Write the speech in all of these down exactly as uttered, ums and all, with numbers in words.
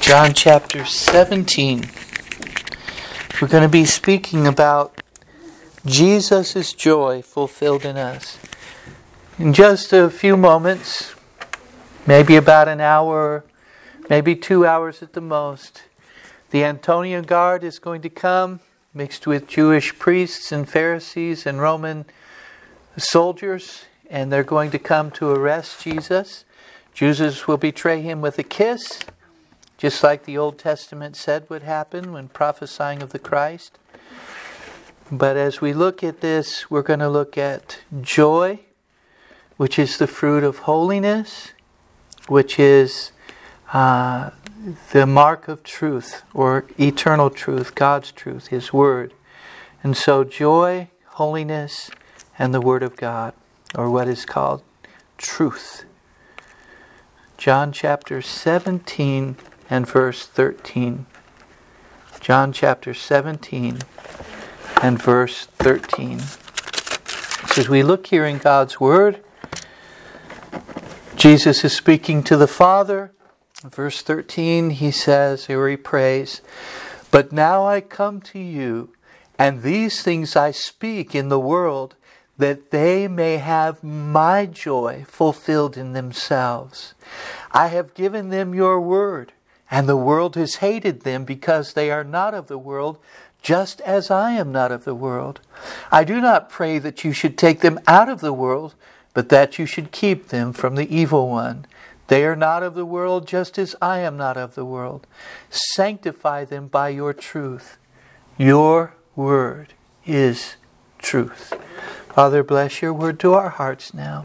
John chapter seventeen. We're going to be speaking about Jesus' joy fulfilled in us. In just a few moments, maybe about an hour, maybe two hours at the most, the Antonian Guard is going to come, mixed with Jewish priests and Pharisees and Roman soldiers, and they're going to come to arrest Jesus. Jesus will betray him with a kiss, just like the Old Testament said would happen when prophesying of the Christ. But as we look at this, we're going to look at joy, which is the fruit of holiness, which is uh, the mark of truth, or eternal truth, God's truth, His Word. And so joy, holiness, and the Word of God, or what is called truth. John chapter seventeen and verse thirteen. John chapter seventeen and verse thirteen. So as we look here in God's Word, Jesus is speaking to the Father. Verse thirteen, He says, or He prays, "But now I come to you, and these things I speak in the world, that they may have my joy fulfilled in themselves. I have given them your word, and the world has hated them because they are not of the world, just as I am not of the world. I do not pray that you should take them out of the world, but that you should keep them from the evil one. They are not of the world, just as I am not of the world. Sanctify them by your truth. Your word is truth." Father, bless your word to our hearts now.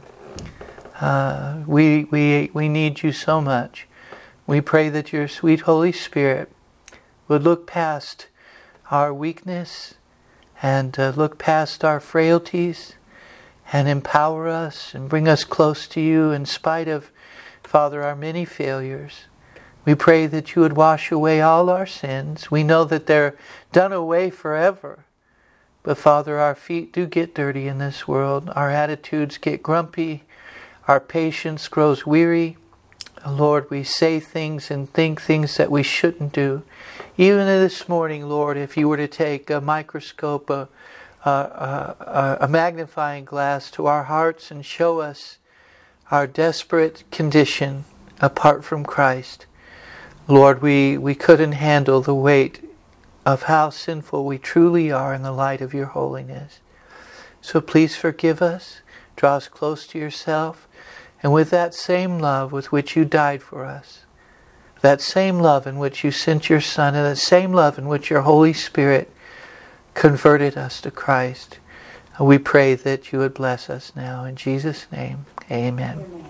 Uh, we, we, we need you so much. We pray that your sweet Holy Spirit would look past our weakness and uh, look past our frailties and empower us and bring us close to you in spite of, Father, our many failures. We pray that you would wash away all our sins. We know that they're done away forever. But Father, our feet do get dirty in this world. Our attitudes get grumpy. Our patience grows weary. Lord, we say things and think things that we shouldn't do. Even this morning, Lord, if you were to take a microscope, a, a, a, a magnifying glass to our hearts and show us our desperate condition apart from Christ, Lord, we, we couldn't handle the weight of how sinful we truly are in the light of your holiness. So please forgive us, draw us close to yourself, and with that same love with which you died for us, that same love in which you sent your Son, and that same love in which your Holy Spirit converted us to Christ, we pray that you would bless us now. In Jesus' name, amen. Amen.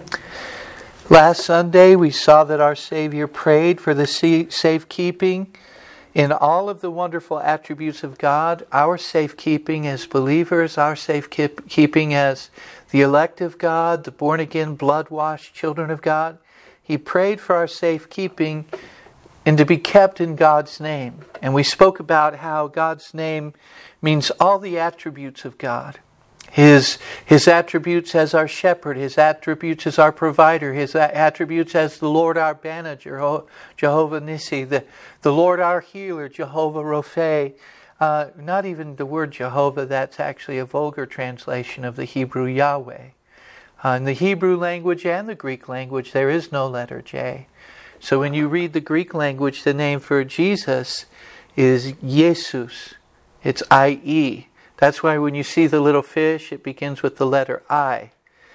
Last Sunday we saw that our Savior prayed for the safekeeping in all of the wonderful attributes of God, our safekeeping as believers, our safekeeping as the elect of God, the born-again, blood-washed children of God. He prayed for our safekeeping and to be kept in God's name. And we spoke about how God's name means all the attributes of God. His, his attributes as our shepherd, His attributes as our provider, His attributes as the Lord our banner, Jehovah Nissi, the, the Lord our healer, Jehovah Rophe. Uh, not even the word Jehovah, that's actually a vulgar translation of the Hebrew Yahweh. Uh, in the Hebrew language and the Greek language, there is no letter J. So when you read the Greek language, the name for Jesus is Jesus. It's I E. That's why when you see the little fish, it begins with the letter I.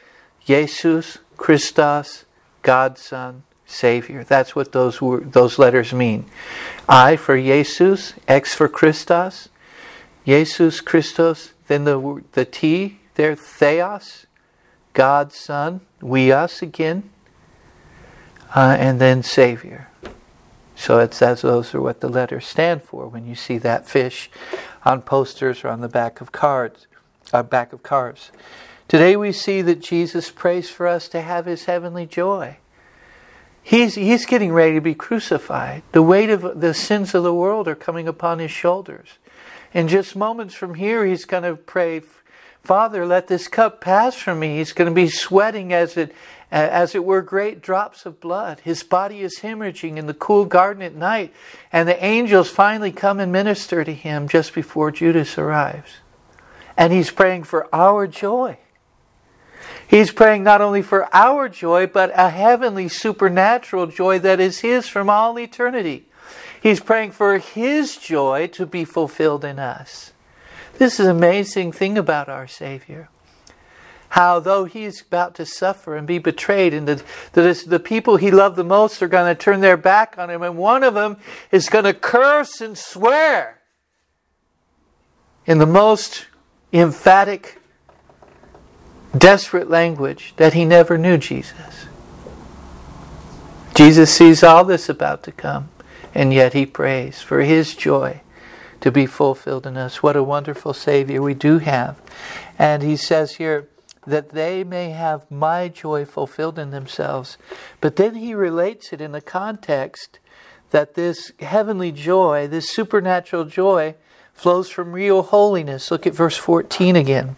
Jesus, Christos, God's Son, Savior. That's what those those letters mean. I for Jesus, X for Christos, Jesus, Christos, then the the T there, Theos, God's Son, we us again, uh, and then Savior. So it's as those are what the letters stand for when you see that fish on posters or on the back of cards, uh, back of cars. Today we see that Jesus prays for us to have His heavenly joy. He's He's getting ready to be crucified. The weight of the sins of the world are coming upon His shoulders. In just moments from here, He's going to pray, "Father, let this cup pass from me." He's going to be sweating as it as it were, great drops of blood. His body is hemorrhaging in the cool garden at night, and the angels finally come and minister to him just before Judas arrives. And he's praying for our joy. He's praying not only for our joy, but a heavenly supernatural joy that is his from all eternity. He's praying for his joy to be fulfilled in us. This is an amazing thing about our Savior. How though he's about to suffer and be betrayed, and the, the, the people he loved the most are going to turn their back on him, and one of them is going to curse and swear in the most emphatic, desperate language that he never knew Jesus. Jesus sees all this about to come, and yet he prays for his joy to be fulfilled in us. What a wonderful Savior we do have. And he says here, that they may have my joy fulfilled in themselves. But then he relates it in the context that this heavenly joy, this supernatural joy, flows from real holiness. Look at verse fourteen again.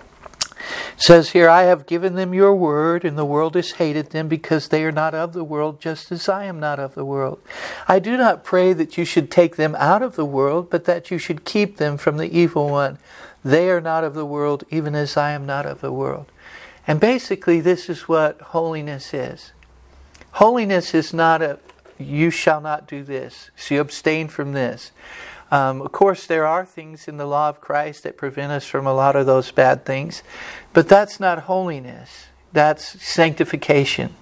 It says here, I have given them your word, and the world has hated them because they are not of the world, just as I am not of the world. I do not pray that you should take them out of the world, but that you should keep them from the evil one. They are not of the world, even as I am not of the world. And basically, this is what holiness is. Holiness is not a, you shall not do this, so you abstain from this. Um, of course, there are things in the law of Christ that prevent us from a lot of those bad things. But that's not holiness. That's sanctification.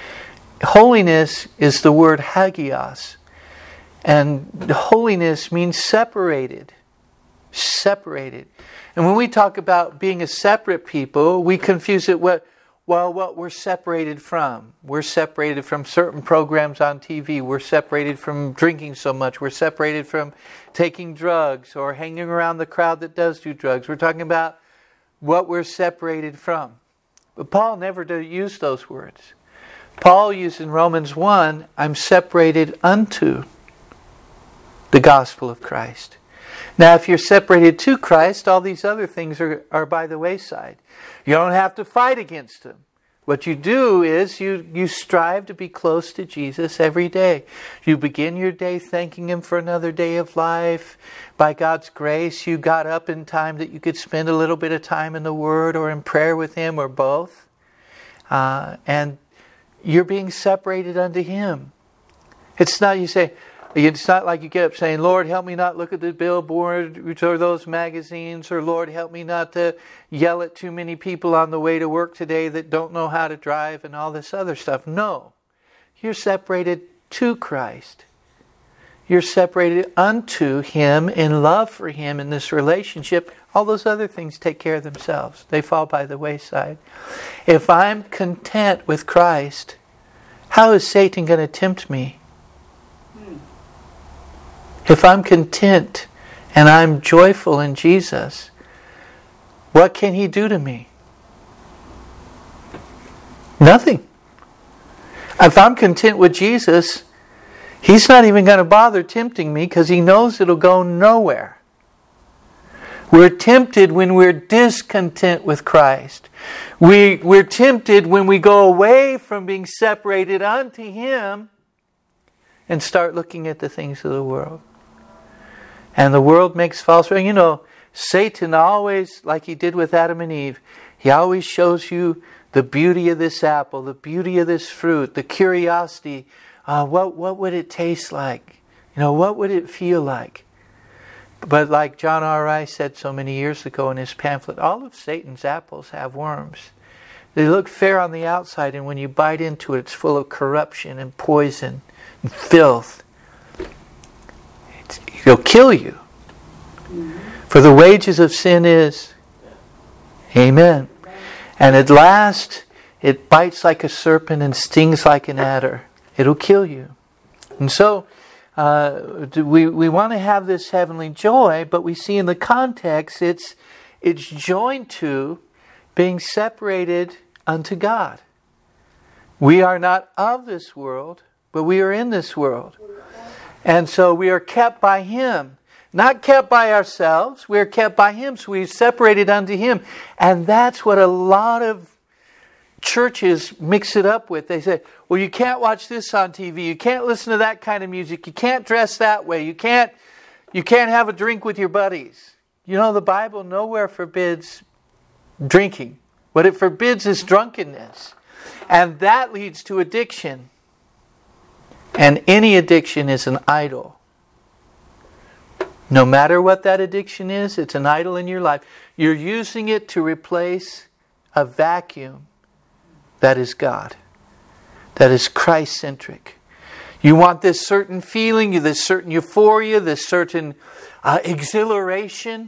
Holiness is the word hagios. And holiness means separated. Separated. And when we talk about being a separate people, we confuse it with, well, what we're separated from. We're separated from certain programs on T V. We're separated from drinking so much. We're separated from taking drugs or hanging around the crowd that does do drugs. We're talking about what we're separated from. But Paul never did use those words. Paul used in Romans one, I'm separated unto the gospel of Christ. Now, if you're separated to Christ, all these other things are, are by the wayside. You don't have to fight against them. What you do is you, you strive to be close to Jesus every day. You begin your day thanking Him for another day of life. By God's grace, you got up in time that you could spend a little bit of time in the Word or in prayer with Him or both. Uh, and you're being separated unto Him. It's not, you say, it's not like you get up saying, Lord, help me not look at the billboard or those magazines, or Lord, help me not to yell at too many people on the way to work today that don't know how to drive and all this other stuff. No. You're separated to Christ. You're separated unto Him in love for Him in this relationship. All those other things take care of themselves. They fall by the wayside. If I'm content with Christ, how is Satan going to tempt me? If I'm content and I'm joyful in Jesus, what can He do to me? Nothing. If I'm content with Jesus, He's not even going to bother tempting me because He knows it'll go nowhere. We're tempted when we're discontent with Christ. We, we're tempted when we go away from being separated unto Him and start looking at the things of the world. And the world makes false... You know, Satan always, like he did with Adam and Eve, he always shows you the beauty of this apple, the beauty of this fruit, the curiosity. Uh, what, what would it taste like? You know, what would it feel like? But like John R. Rice said so many years ago in his pamphlet, all of Satan's apples have worms. They look fair on the outside, and when you bite into it, it's full of corruption and poison and filth. It'll kill you. Mm-hmm. For the wages of sin is... Amen. And at last, it bites like a serpent and stings like an adder. It'll kill you. And so, uh, we we want to have this heavenly joy, but we see in the context, it's it's joined to being separated unto God. We are not of this world, but we are in this world. And so we are kept by Him. Not kept by ourselves. We are kept by Him. So we are separated unto Him. And that's what a lot of churches mix it up with. They say, well, you can't watch this on T V. You can't listen to that kind of music. You can't dress that way. You can't, you can't have a drink with your buddies. You know, the Bible nowhere forbids drinking. What it forbids is drunkenness. And that leads to addiction. And any addiction is an idol. No matter what that addiction is, it's an idol in your life. You're using it to replace a vacuum that is God. That is Christ-centric. You want this certain feeling, this certain euphoria, this certain uh, exhilaration.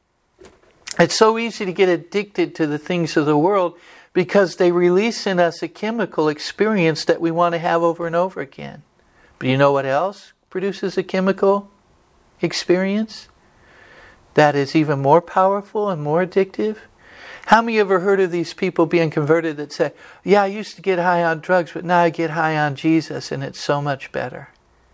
It's so easy to get addicted to the things of the world because they release in us a chemical experience that we want to have over and over again. But you know what else produces a chemical experience that is even more powerful and more addictive? How many ever heard of these people being converted that say, yeah, I used to get high on drugs, but now I get high on Jesus and it's so much better?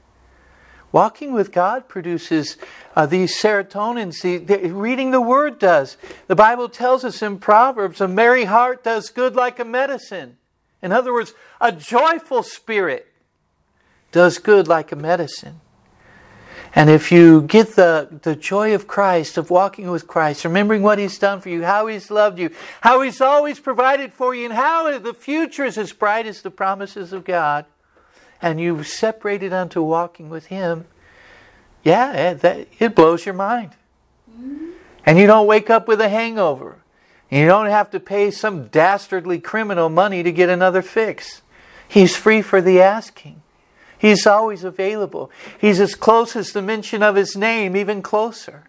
Walking with God produces uh, these serotonins. The, the, reading the Word does. The Bible tells us in Proverbs, a merry heart does good like a medicine. In other words, a joyful spirit does good like a medicine. And if you get the, the joy of Christ, of walking with Christ, remembering what He's done for you, how He's loved you, how He's always provided for you, and how the future is as bright as the promises of God, and you've separated unto walking with Him, yeah, that, it blows your mind. Mm-hmm. And you don't wake up with a hangover. And you don't have to pay some dastardly criminal money to get another fix. He's free for the asking. He's always available. He's as close as the mention of His name, even closer.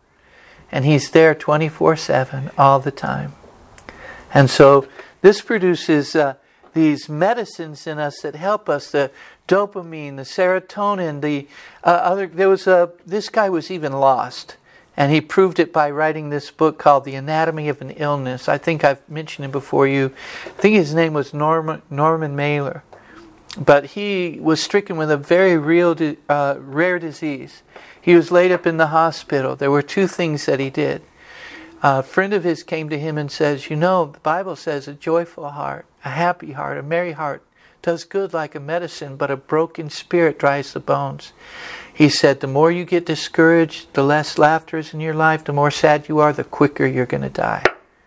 And He's there twenty-four seven all the time. And so this produces uh, these medicines in us that help us. The dopamine, the serotonin, the uh, other. There was a this guy was even lost, and he proved it by writing this book called The Anatomy of an Illness. I think I've mentioned him before you. I think his name was Norman Norman Mailer. But he was stricken with a very real, uh, rare disease. He was laid up in the hospital. There were two things that he did. A friend of his came to him and says, you know, the Bible says a joyful heart, a happy heart, a merry heart does good like a medicine, but a broken spirit dries the bones. He said, the more you get discouraged, the less laughter is in your life, the more sad you are, the quicker you're going to die.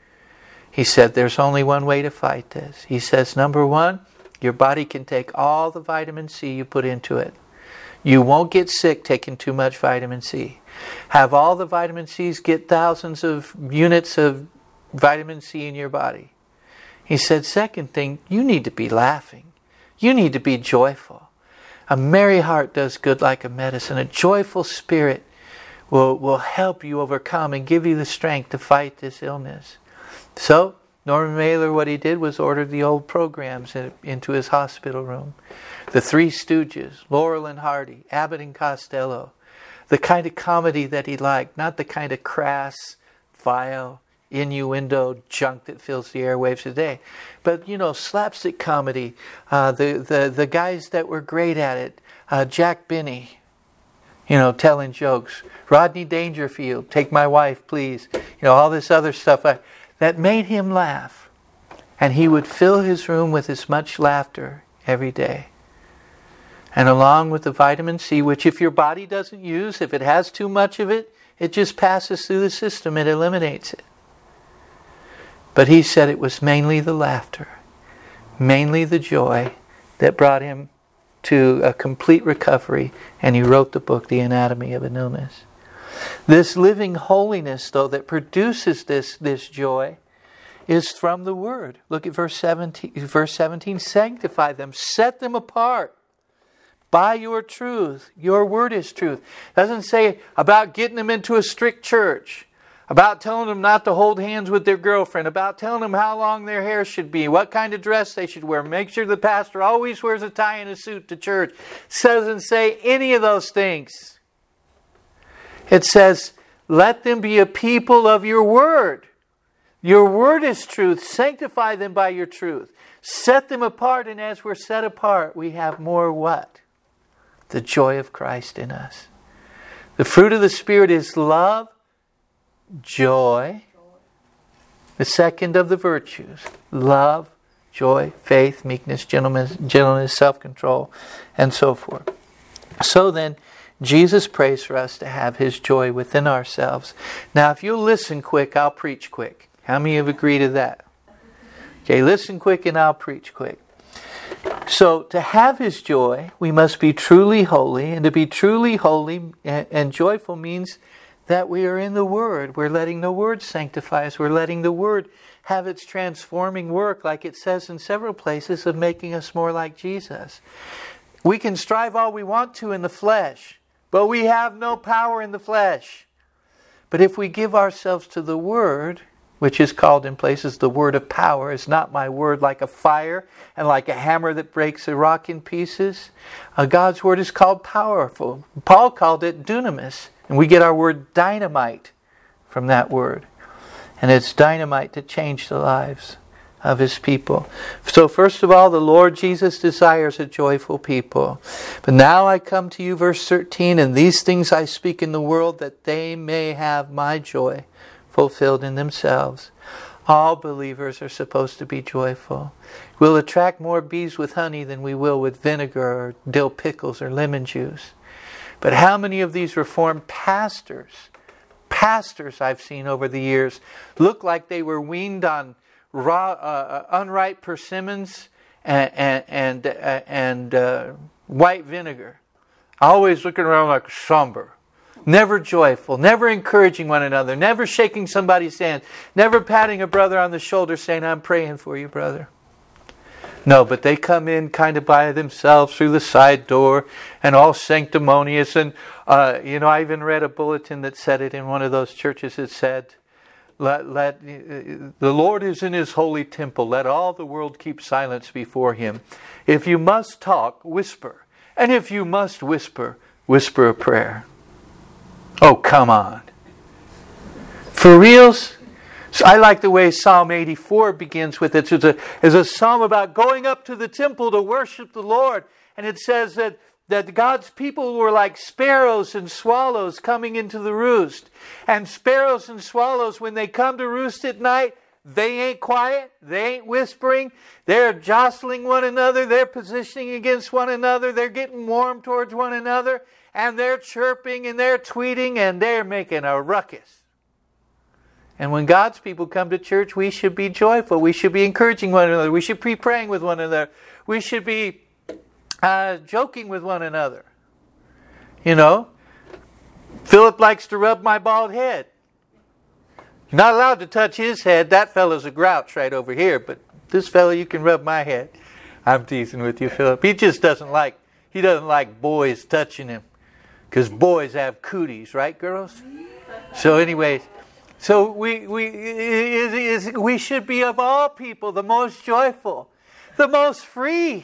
He said, there's only one way to fight this. He says, number one, your body can take all the vitamin C you put into it. You won't get sick taking too much vitamin C. Have all the vitamin C's get thousands of units of vitamin C in your body. He said, second thing, you need to be laughing. You need to be joyful. A merry heart does good like a medicine. A joyful spirit will, will help you overcome and give you the strength to fight this illness. So, Norman Mailer, what he did was order the old programs in, into his hospital room. The Three Stooges, Laurel and Hardy, Abbott and Costello. The kind of comedy that he liked, not the kind of crass, vile, innuendo junk that fills the airwaves today. But, you know, slapstick comedy. Uh, the, the, the guys that were great at it. Uh, Jack Benny, you know, telling jokes. Rodney Dangerfield, Take My Wife, Please. You know, all this other stuff. I, that made him laugh. And he would fill his room with as much laughter every day. And along with the vitamin C, which if your body doesn't use, if it has too much of it, it just passes through the system, it eliminates it. But he said it was mainly the laughter, mainly the joy that brought him to a complete recovery, and he wrote the book, The Anatomy of an Illness. This living holiness, though, that produces this, this joy is from the Word. Look at verse seventeen. Verse seventeen, sanctify them, set them apart by your truth. Your Word is truth. It doesn't say about getting them into a strict church, about telling them not to hold hands with their girlfriend, about telling them how long their hair should be, what kind of dress they should wear. Make sure the pastor always wears a tie and a suit to church. It doesn't say any of those things. It says, let them be a people of your Word. Your Word is truth. Sanctify them by your truth. Set them apart, and as we're set apart, we have more what? The joy of Christ in us. The fruit of the Spirit is love, joy. The second of the virtues, love, joy, faith, meekness, gentleness, gentleness, self-control, and so forth. So then, Jesus prays for us to have His joy within ourselves. Now, if you'll listen quick, I'll preach quick. How many have agreed to that? Okay, listen quick and I'll preach quick. So, to have His joy, we must be truly holy. And to be truly holy and, and joyful means that we are in the Word. We're letting the Word sanctify us. We're letting the Word have its transforming work, like it says in several places, of making us more like Jesus. We can strive all we want to in the flesh, but we have no power in the flesh. But if we give ourselves to the Word, which is called in places the word of power, is not my word like a fire and like a hammer that breaks a rock in pieces. Uh, God's word is called powerful. Paul called it dunamis, and we get our word dynamite from that word. And it's dynamite to change the lives of His people. So first of all, the Lord Jesus desires a joyful people. But now I come to you, verse thirteen, and these things I speak in the world, that they may have my joy fulfilled in themselves. All believers are supposed to be joyful. We'll attract more bees with honey than we will with vinegar or dill pickles or lemon juice. But how many of these Reformed pastors, pastors I've seen over the years, look like they were weaned on raw, uh, unripe persimmons and and and, uh, and uh, white vinegar, always looking around like somber. Never joyful, never encouraging one another, never shaking somebody's hand, never patting a brother on the shoulder saying, I'm praying for you, brother. No, but they come in kind of by themselves through the side door and all sanctimonious. And, uh, you know, I even read a bulletin that said it in one of those churches. It said, let, let uh, the Lord is in His holy temple. Let all the world keep silence before Him. If you must talk, whisper. And if you must whisper, whisper a prayer. Oh, come on. For reals? So I like the way Psalm eighty-four begins with it. It's a, it's a psalm about going up to the temple to worship the Lord. And it says that, that God's people were like sparrows and swallows coming into the roost. And sparrows and swallows, when they come to roost at night, they ain't quiet. They ain't whispering. They're jostling one another. They're positioning against one another. They're getting warm towards one another. And they're chirping and they're tweeting and they're making a ruckus. And when God's people come to church, we should be joyful. We should be encouraging one another. We should be praying with one another. We should be uh, joking with one another. You know, Philip likes to rub my bald head. You're not allowed to touch his head. That fellow's a grouch right over here. But this fellow, you can rub my head. I'm teasing with you, Philip. He just doesn't like, he doesn't like boys touching him. Because boys have cooties, right, girls? So anyways, so we we we should be of all people the most joyful, the most free.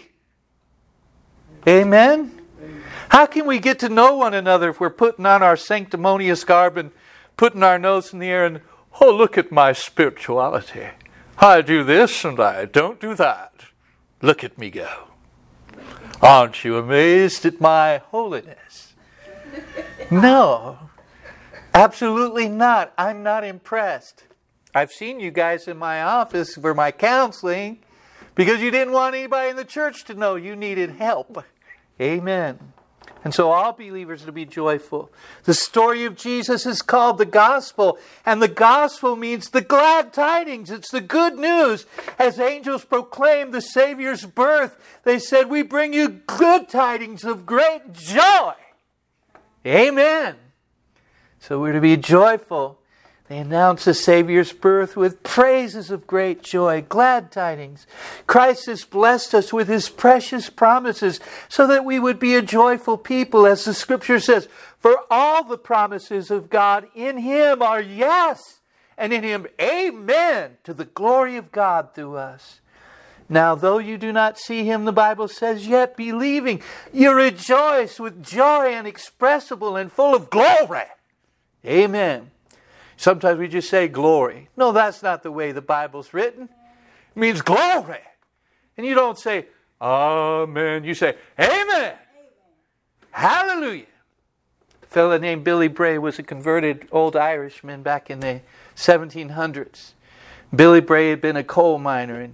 Amen? How can we get to know one another if we're putting on our sanctimonious garb and putting our nose in the air and, oh, look at my spirituality. I do this and I don't do that. Look at me go. Aren't you amazed at my holiness? No, absolutely not. I'm not impressed. I've seen you guys in my office for my counseling because you didn't want anybody in the church to know you needed help. Amen. And so all believers are to be joyful. The story of Jesus is called the gospel. And the gospel means the glad tidings. It's the good news. As angels proclaimed the Savior's birth, they said, we bring you good tidings of great joy. Amen. So we're to be joyful. They announce the Savior's birth with praises of great joy, glad tidings. Christ has blessed us with His precious promises so that we would be a joyful people. As the Scripture says, for all the promises of God in Him are yes, and in Him amen, to the glory of God through us. Now, though you do not see Him, the Bible says, yet believing, you rejoice with joy inexpressible and full of glory. Amen. Sometimes we just say glory. No, that's not the way the Bible's written. It means glory. And you don't say, amen. You say, amen. Amen. Hallelujah. A fellow named Billy Bray was a converted old Irishman back in the seventeen hundreds. Billy Bray had been a coal miner, and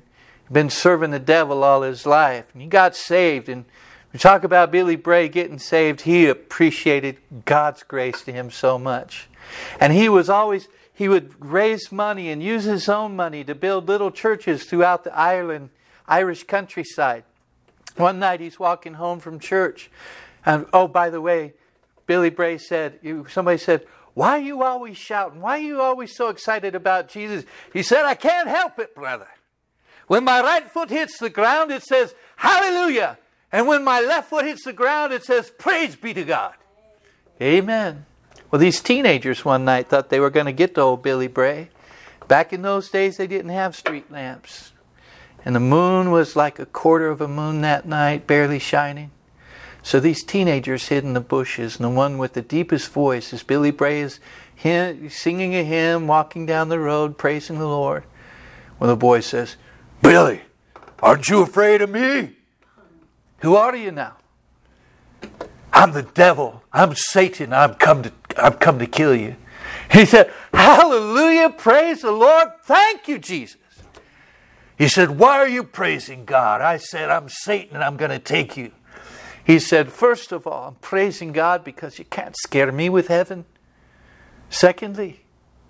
been serving the devil all his life. And he got saved. And we talk about Billy Bray getting saved. He appreciated God's grace to him so much. And he was always, he would raise money and use his own money to build little churches throughout the Ireland, Irish countryside. One night he's walking home from church. And oh, by the way, Billy Bray said, somebody said, "Why are you always shouting? Why are you always so excited about Jesus?" He said, "I can't help it, brother. When my right foot hits the ground, it says, hallelujah. And when my left foot hits the ground, it says, praise be to God." Amen. Well, these teenagers one night thought they were going to get to old Billy Bray. Back in those days, they didn't have street lamps. And the moon was like a quarter of a moon that night, barely shining. So these teenagers hid in the bushes, and the one with the deepest voice is Billy Bray is singing a hymn, walking down the road, praising the Lord. When the boy says, "Billy, aren't you afraid of me?" "Who are you now?" "I'm the devil. I'm Satan. I've come to, I've come to kill you." He said, "Hallelujah, praise the Lord. Thank you, Jesus." He said, "Why are you praising God?" I said, "I'm Satan and I'm going to take you." He said, "First of all, I'm praising God because you can't scare me with heaven. Secondly,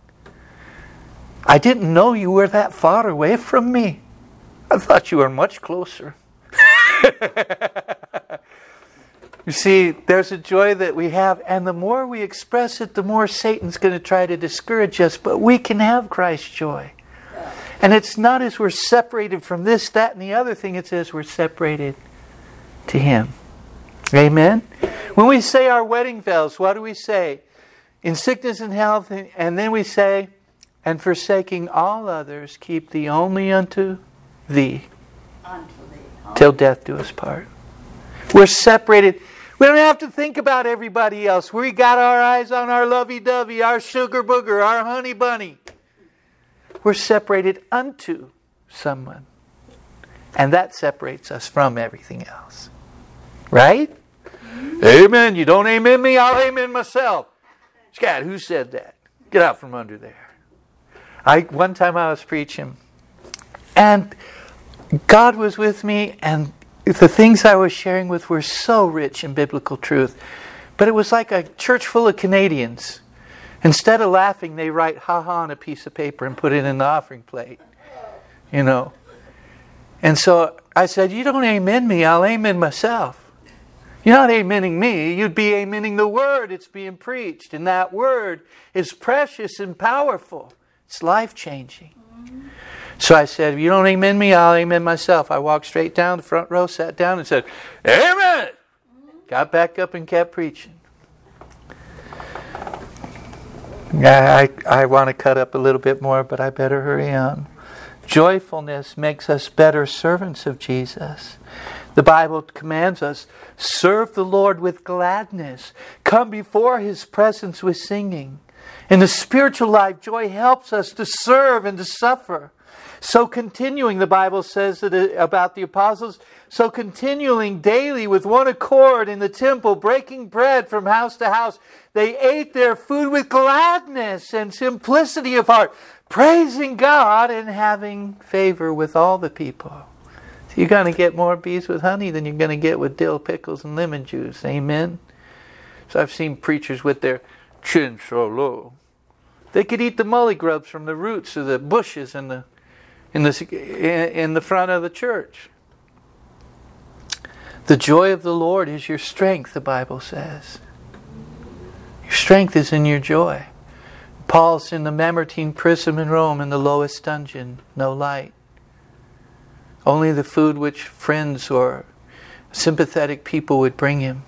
I didn't know you were that far away from me. I thought you were much closer." You see, there's a joy that we have, and the more we express it, the more Satan's going to try to discourage us, but we can have Christ's joy. And it's not as we're separated from this, that, and the other thing, it's as we're separated to Him. Amen? When we say our wedding vows, what do we say? In sickness and health, and then we say, "And forsaking all others, keep thee only unto thee, unto thee. till death do us part." We're separated. We don't have to think about everybody else. We got our eyes on our lovey-dovey, our sugar booger, our honey bunny. We're separated unto someone. And that separates us from everything else. Right? Mm-hmm. Amen. You don't amen me, I'll amen myself. Scott, who said that? Get out from under there. I one time I was preaching, and God was with me, and the things I was sharing with were so rich in biblical truth. But it was like a church full of Canadians. Instead of laughing, they write "ha-ha" on a piece of paper and put it in the offering plate. You know. And so I said, "You don't amen me, I'll amen myself." You're not amening me, you'd be amening the word it's being preached. And that word is precious and powerful. It's life-changing. So I said, "If you don't amen me, I'll amen myself." I walked straight down the front row, sat down and said, "Amen!" Got back up and kept preaching. I, I, I want to cut up a little bit more, but I better hurry on. Joyfulness makes us better servants of Jesus. The Bible commands us, serve the Lord with gladness. Come before His presence with singing. In the spiritual life, joy helps us to serve and to suffer. So continuing, the Bible says that about the apostles, so continuing daily with one accord in the temple, breaking bread from house to house, they ate their food with gladness and simplicity of heart, praising God and having favor with all the people. So you're going to get more bees with honey than you're going to get with dill pickles and lemon juice. Amen? So I've seen preachers with their chin so low. They could eat the mully grubs from the roots of the bushes in the in the in the front of the church. The joy of the Lord is your strength, the Bible says. Your strength is in your joy. Paul's in the Mamertine prison in Rome in the lowest dungeon, no light. Only the food which friends or sympathetic people would bring him.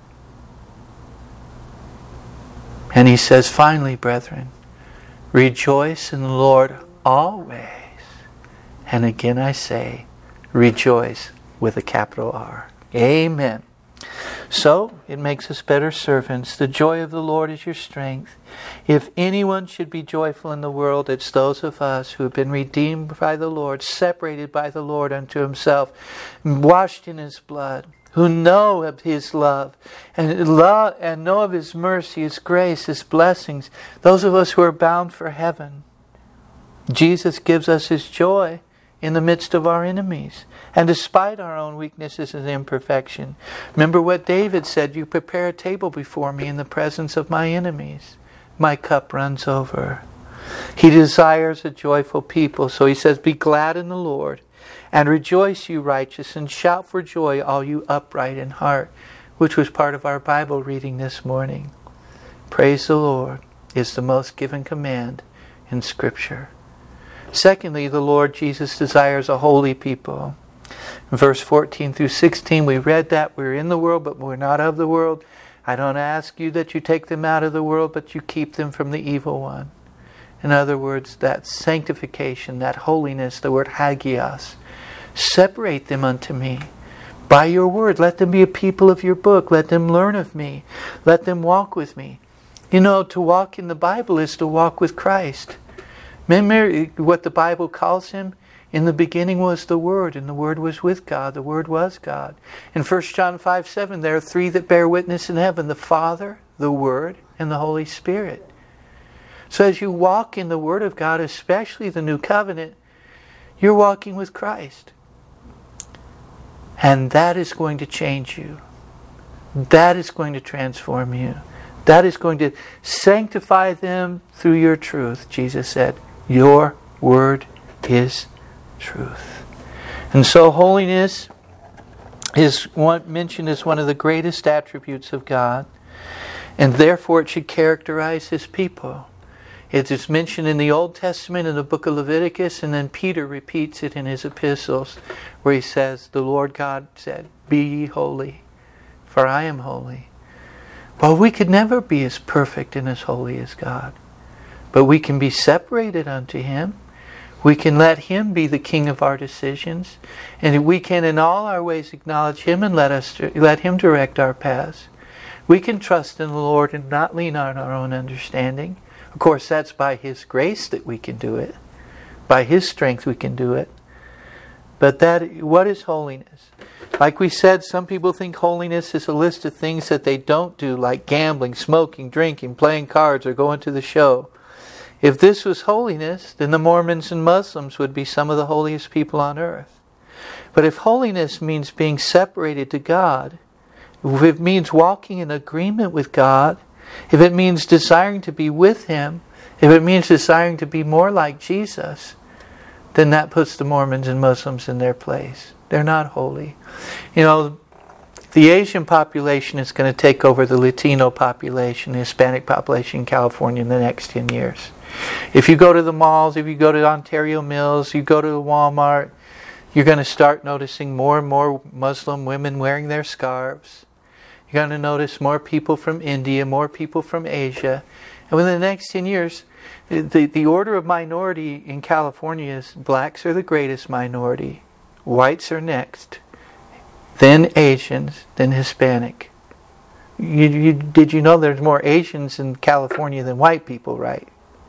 And he says, "Finally, brethren, rejoice in the Lord always. And again I say, rejoice with a capital R." Amen. So, it makes us better servants. The joy of the Lord is your strength. If anyone should be joyful in the world, it's those of us who have been redeemed by the Lord, separated by the Lord unto Himself, washed in His blood, who know of His love, and love and know of His mercy, His grace, His blessings. Those of us who are bound for heaven. Jesus gives us His joy in the midst of our enemies. And despite our own weaknesses and imperfection. Remember what David said, you prepare a table before me in the presence of my enemies. My cup runs over. He desires a joyful people. So he says, be glad in the Lord, and rejoice, you righteous, and shout for joy, all you upright in heart, which was part of our Bible reading this morning. Praise the Lord is the most given command in Scripture. Secondly, the Lord Jesus desires a holy people. In verse fourteen through sixteen, we read that we're in the world, but we're not of the world. I don't ask you that you take them out of the world, but you keep them from the evil one. In other words, that sanctification, that holiness, the word hagios, separate them unto me. By your word, let them be a people of your book. Let them learn of me. Let them walk with me. You know, to walk in the Bible is to walk with Christ. Remember what the Bible calls him? In the beginning was the Word, and the Word was with God. The Word was God. In First John five seven, there are three that bear witness in heaven: the Father, the Word, and the Holy Spirit. So as you walk in the Word of God, especially the New Covenant, you're walking with Christ. And that is going to change you. That is going to transform you. That is going to sanctify them through your truth. Jesus said, your word is truth. And so holiness is one, mentioned as one of the greatest attributes of God. And therefore it should characterize His people. It is mentioned in the Old Testament in the book of Leviticus, and then Peter repeats it in his epistles, where he says, the Lord God said, be ye holy, for I am holy. Well, we could never be as perfect and as holy as God. But we can be separated unto Him. We can let Him be the king of our decisions. And we can in all our ways acknowledge Him and let us let Him direct our paths. We can trust in the Lord and not lean on our own understanding. Of course, that's by His grace that we can do it. By His strength we can do it. But that, what is holiness? Like we said, some people think holiness is a list of things that they don't do, like gambling, smoking, drinking, playing cards, or going to the show. If this was holiness, then the Mormons and Muslims would be some of the holiest people on earth. But if holiness means being separated to God, if it means walking in agreement with God, if it means desiring to be with Him, if it means desiring to be more like Jesus, then that puts the Mormons and Muslims in their place. They're not holy. You know, the Asian population is going to take over the Latino population, the Hispanic population in California in the next ten years. If you go to the malls, if you go to Ontario Mills, you go to Walmart, you're going to start noticing more and more Muslim women wearing their scarves. You're going to notice more people from India, more people from Asia. And within the next ten years, the, the order of minority in California is blacks are the greatest minority. Whites are next. Then Asians, then Hispanic. You, you, did you know there's more Asians in California than white people, right?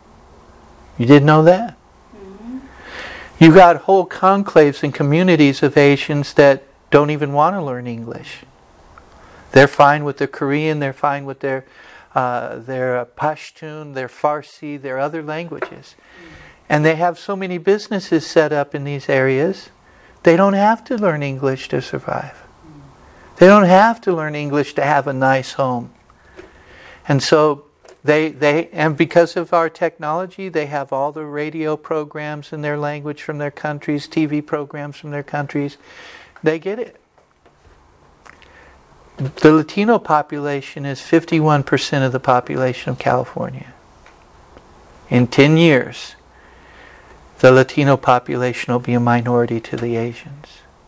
You didn't know that? Mm-hmm. You got whole conclaves and communities of Asians that don't even want to learn English. They're fine with their Korean, they're fine with their uh, their Pashtun, their Farsi, their other languages. And they have so many businesses set up in these areas, they don't have to learn English to survive. They don't have to learn English to have a nice home. And so they they and because of our technology, they have all the radio programs in their language from their countries, T V programs from their countries. They get it. The Latino population is fifty-one percent of the population of California. In ten years, the Latino population will be a minority to the Asians.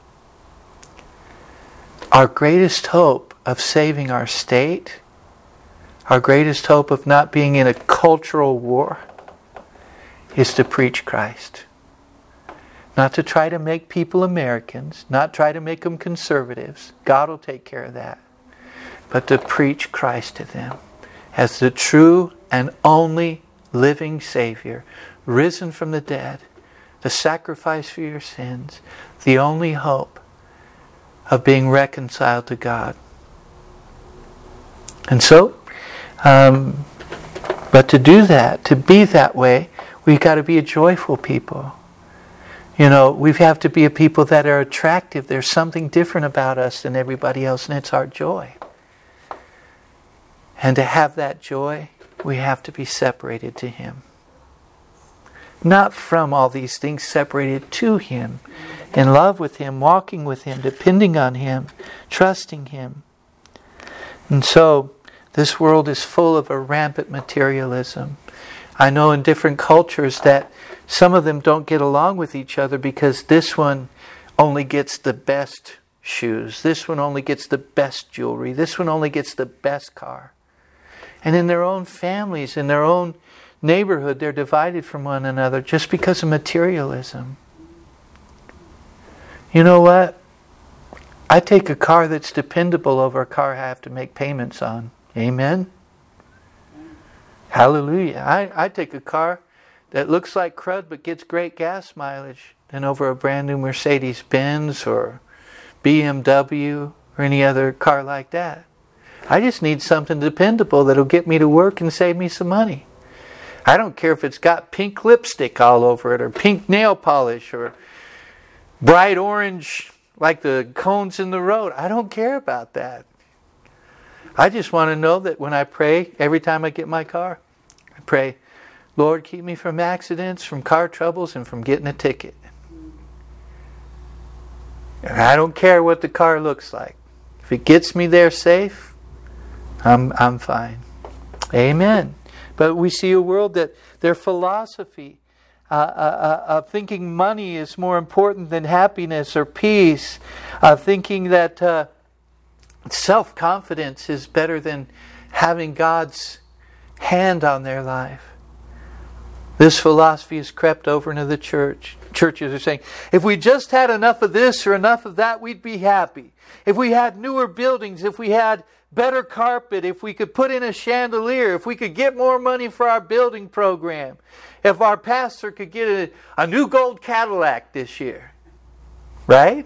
Our greatest hope of saving our state, our greatest hope of not being in a cultural war, is to preach Christ. Not to try to make people Americans, not try to make them conservatives. God will take care of that. But to preach Christ to them as the true and only living Savior, risen from the dead, the sacrifice for your sins, the only hope of being reconciled to God. And so, um, but to do that, to be that way, we've got to be a joyful people. You know, we have to be a people that are attractive. There's something different about us than everybody else, and it's our joy. And to have that joy, we have to be separated to Him. Not from all these things, separated to Him. In love with Him, walking with Him, depending on Him, trusting Him. And so, this world is full of a rampant materialism. I know in different cultures that some of them don't get along with each other because this one only gets the best shoes. This one only gets the best jewelry. This one only gets the best car. And in their own families, in their own neighborhood, they're divided from one another just because of materialism. You know what? I take a car that's dependable over a car I have to make payments on. Amen? Hallelujah. I, I take a car that looks like crud but gets great gas mileage than over a brand new Mercedes-Benz or B M W or any other car like that. I just need something dependable that'll get me to work and save me some money. I don't care if it's got pink lipstick all over it or pink nail polish or bright orange like the cones in the road. I don't care about that. I just want to know that when I pray, every time I get my car, I pray, Lord, keep me from accidents, from car troubles, and from getting a ticket. And I don't care what the car looks like. If it gets me there safe, I'm I'm fine. Amen. But we see a world that their philosophy uh, uh, uh, of thinking money is more important than happiness or peace, uh, thinking that uh, self-confidence is better than having God's hand on their life. This philosophy has crept over into the church. Churches are saying, if we just had enough of this or enough of that, we'd be happy. If we had newer buildings, if we had better carpet, if we could put in a chandelier, if we could get more money for our building program, if our pastor could get a, a new gold Cadillac this year. Right?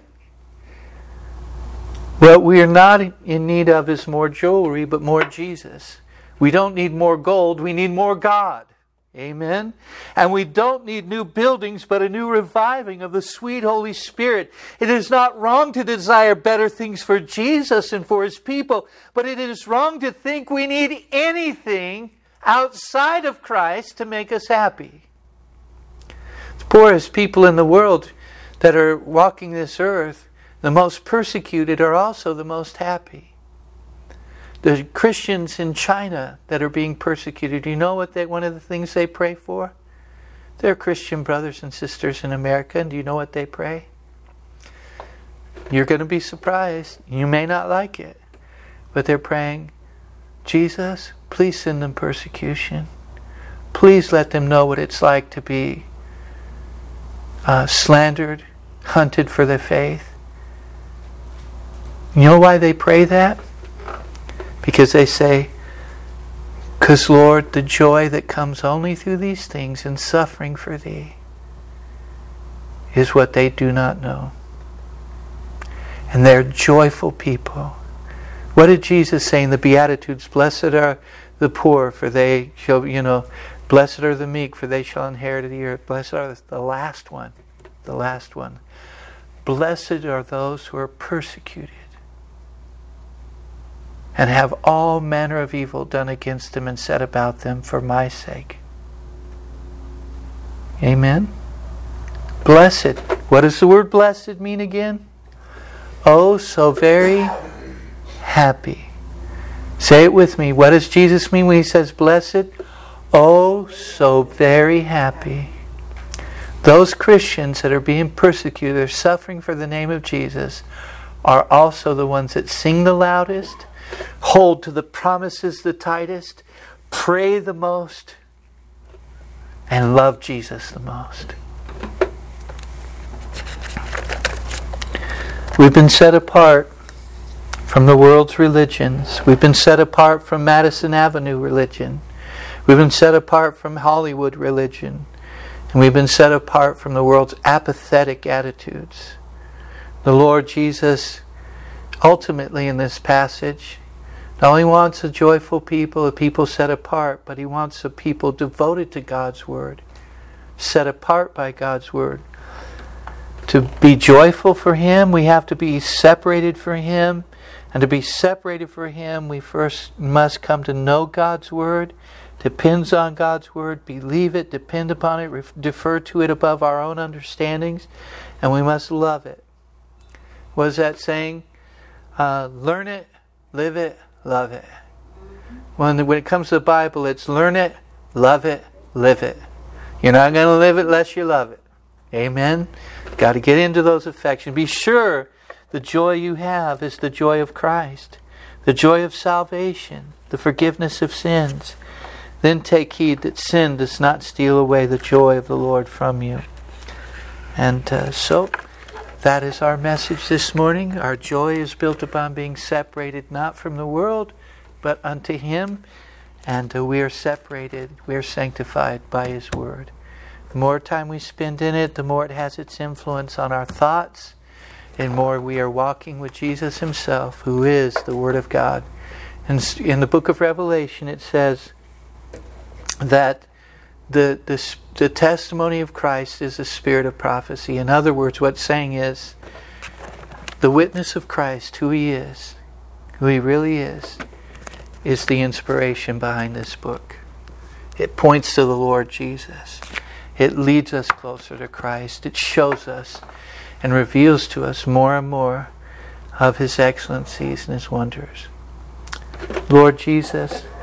What we are not in need of is more jewelry, but more Jesus. We don't need more gold, we need more God. Amen? And we don't need new buildings, but a new reviving of the sweet Holy Spirit. It is not wrong to desire better things for Jesus and for His people, but it is wrong to think we need anything outside of Christ to make us happy. The poorest people in the world that are walking this earth, the most persecuted, are also the most happy. The Christians in China that are being persecuted, do you know what they, one of the things they pray for? Their Christian brothers and sisters in America, and do you know what they pray? You're going to be surprised. You may not like it. But they're praying, Jesus, please send them persecution. Please let them know what it's like to be uh, slandered, hunted for their faith. You know why they pray that? Because they say, because Lord, the joy that comes only through these things and suffering for Thee is what they do not know. And they're joyful people. What did Jesus say in the Beatitudes? Blessed are the poor, for they shall, you know, blessed are the meek, for they shall inherit the earth. Blessed are the last one, the last one. Blessed are those who are persecuted and have all manner of evil done against them and said about them for my sake. Amen? Blessed. What does the word blessed mean again? Oh, so very happy. Say it with me. What does Jesus mean when He says blessed? Oh, so very happy. Those Christians that are being persecuted, they're suffering for the name of Jesus, are also the ones that sing the loudest, hold to the promises the tightest, pray the most, and love Jesus the most. We've been set apart from the world's religions. We've been set apart from Madison Avenue religion. We've been set apart from Hollywood religion. And we've been set apart from the world's apathetic attitudes. The Lord Jesus, ultimately in this passage, not only wants a joyful people, a people set apart, but He wants a people devoted to God's Word, set apart by God's Word. to be joyful for Him, we have to be separated for Him. And to be separated for Him, we first must come to know God's Word, depends on God's Word, believe it, depend upon it, ref- defer to it above our own understandings, and we must love it. What is that saying? Uh, learn it, live it, love it. When, when it comes to the Bible, it's learn it, love it, live it. You're not going to live it unless you love it. Amen? Got to get into those affections. Be sure the joy you have is the joy of Christ, the joy of salvation, the forgiveness of sins. Then take heed that sin does not steal away the joy of the Lord from you. And uh, so, that is our message this morning. Our joy is built upon being separated not from the world, but unto Him. And uh, we are separated, we are sanctified by His Word. The more time we spend in it, the more it has its influence on our thoughts, and more we are walking with Jesus Himself, who is the Word of God. And in the book of Revelation it says that the, the, the testimony of Christ is the spirit of prophecy. In other words, what it's saying is, the witness of Christ, who He is, who He really is, is the inspiration behind this book. It points to the Lord Jesus. It leads us closer to Christ. It shows us and reveals to us more and more of His excellencies and His wonders. Lord Jesus,